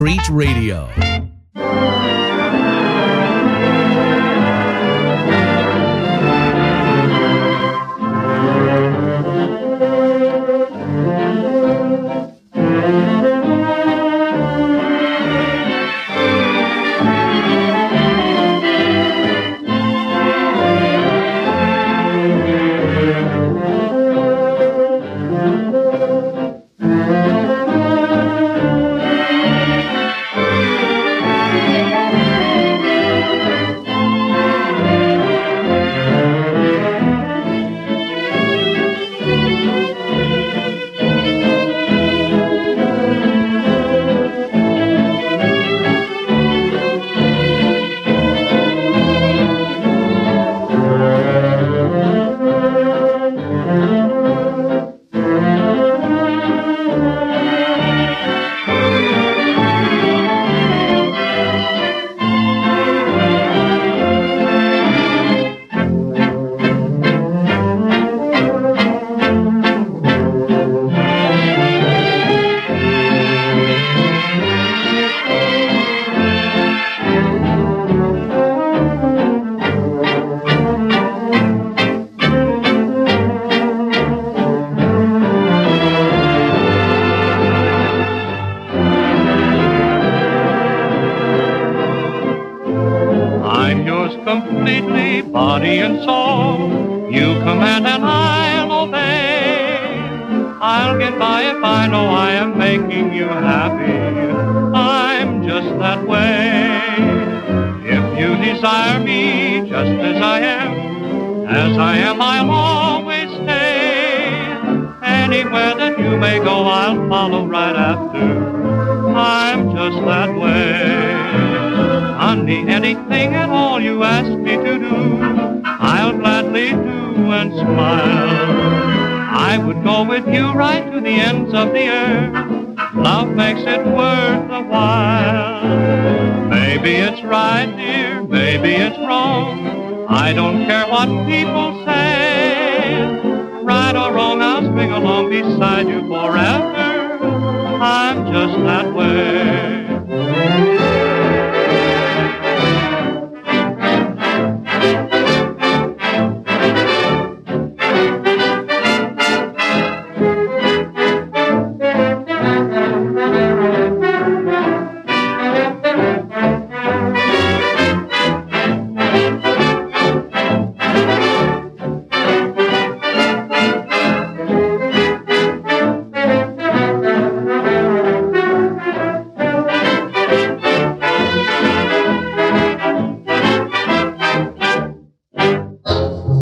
Street Radio. Completely, body and soul. You command and I'll obey. I'll get by if I know I am making you happy. I'm just that way. If you desire me just as I am, I'll always stay. Anywhere that you may go, I'll follow right after. I'm just that way. Honey, anything at all you ask me to do, I'll gladly do and smile. I would go with you right to the ends of the earth. Love makes it worth the while. Maybe it's right, dear, maybe it's wrong. I don't care what people say. Right or wrong, I'll swing along beside you forever. I'm just that way.